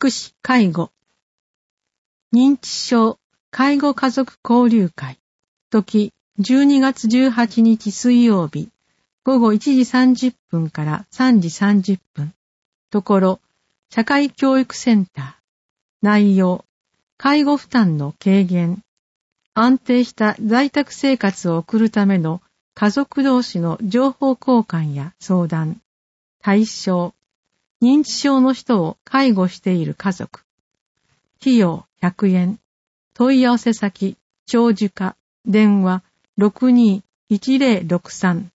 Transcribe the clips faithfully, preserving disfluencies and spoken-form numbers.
福祉介護認知症介護家族交流会時じゅうにがつじゅうはちにち水曜日ごごいちじさんじゅっぷんからさんじさんじゅっぷんところ社会教育センター内容介護負担の軽減安定した在宅生活を送るための家族同士の情報交換や相談対象認知症の人を介護している家族費用ひゃくえん問い合わせ先長寿課電話 ろくにーいちぜろろくさん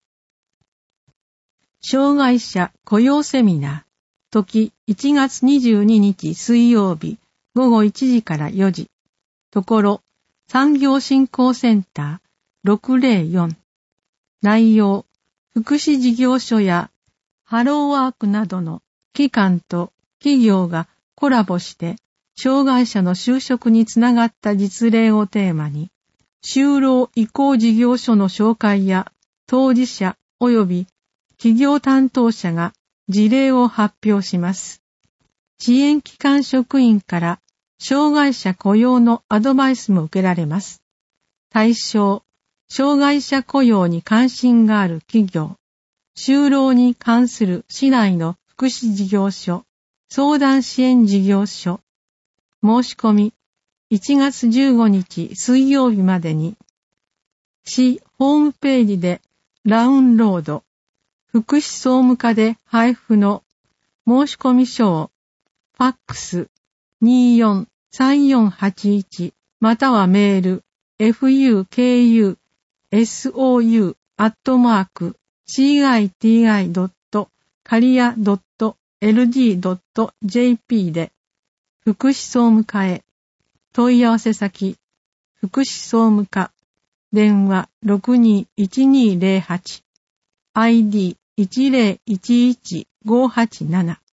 障害者雇用セミナー時いちがつにじゅうににち水曜日ごごいちじからよじところ産業振興センターろくぜろよん内容福祉事業所やハローワークなどの機関と企業がコラボして障害者の就職につながった実例をテーマに就労移行事業所の紹介や当事者及び企業担当者が事例を発表します。支援機関職員から障害者雇用のアドバイスも受けられます。対象、障害者雇用に関心がある企業、就労に関する市内の福祉事業所、相談支援事業所、申し込みいちがつじゅうごにち水曜日までに、市ホームページでダウンロード、福祉総務課で配布の申し込み書を、ファックス にーよんさんよんはちいち またはメール エフユーケーユーエスオーユー アットマーク シーアイティーアイ ドット カリア ドット エルディー ドット ジェーピー で福祉総務課へ問い合わせ先福祉総務課電話 ろくにーいちにーぜろはち アイディーいちぜろいちいちごはちなな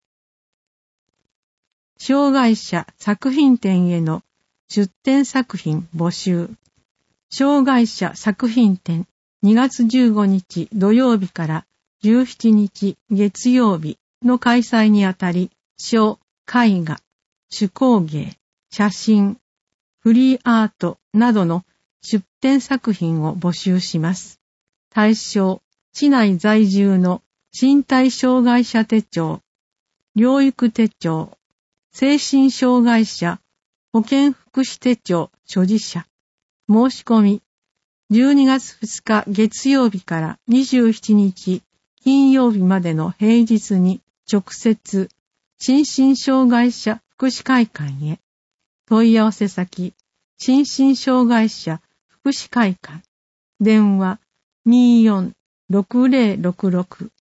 障害者作品展への出展作品募集障害者作品展にがつじゅうごにち土曜日からじゅうしちにち月曜日の開催にあたり書、絵画、手工芸、写真、フリーアートなどの出展作品を募集します。対象、市内在住の身体障害者手帳、療育手帳、精神障害者保健福祉手帳所持者、申し込み、じゅうにがつふつか月曜日からにじゅうしちにち金曜日までの平日に直接、心身障害者福祉会館へ、問い合わせ先、心身障害者福祉会館、電話 にーよんろくぜろろくろく